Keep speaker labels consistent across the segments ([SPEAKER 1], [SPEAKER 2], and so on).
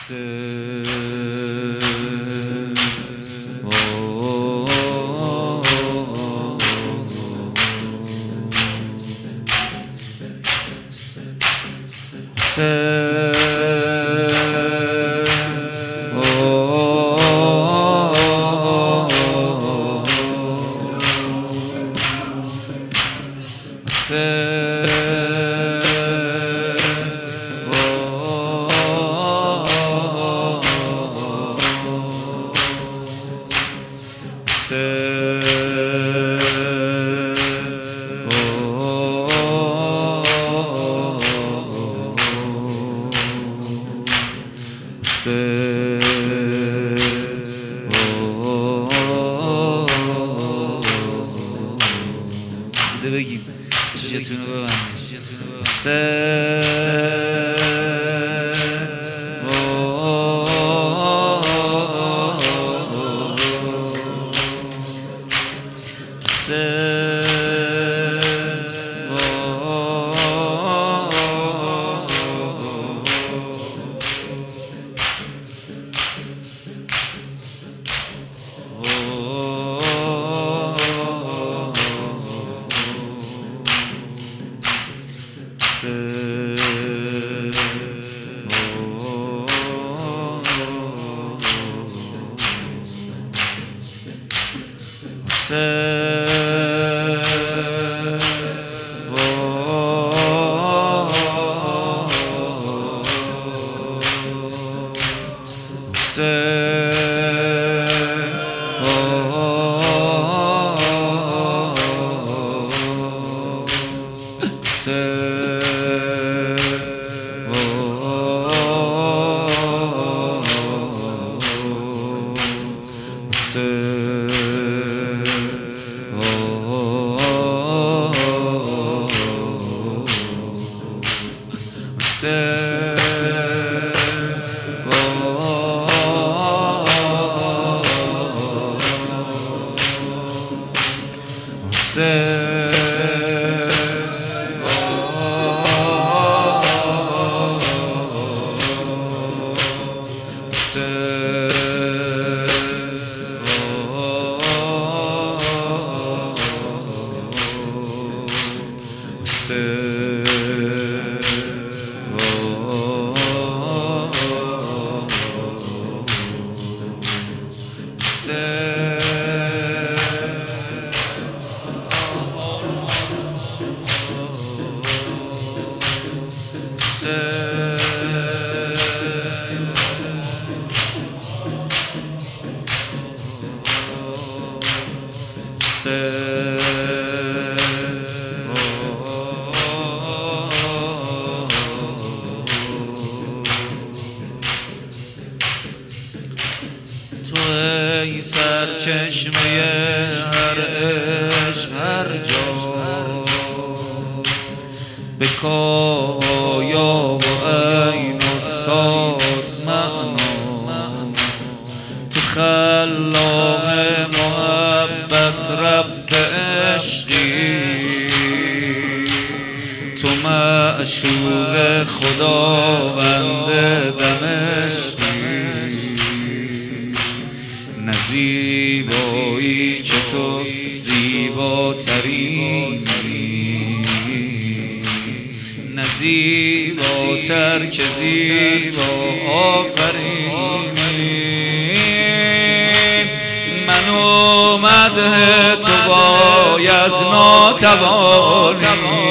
[SPEAKER 1] بگیم چشتون رو ببندید.
[SPEAKER 2] تو ای سرچشمه هر عشق هر جا، به کایا و عین و صاد معنا، تو خلاق محبت رب عشقی، تو معشوق خداوند دمشقی، نه زیبایی که تو زیباتری، نه زیباتر که زیبا آفرینی. من و مدح تو باید ناتوانی،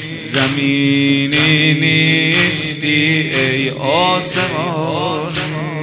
[SPEAKER 2] زمینی نیستی ای آسمان.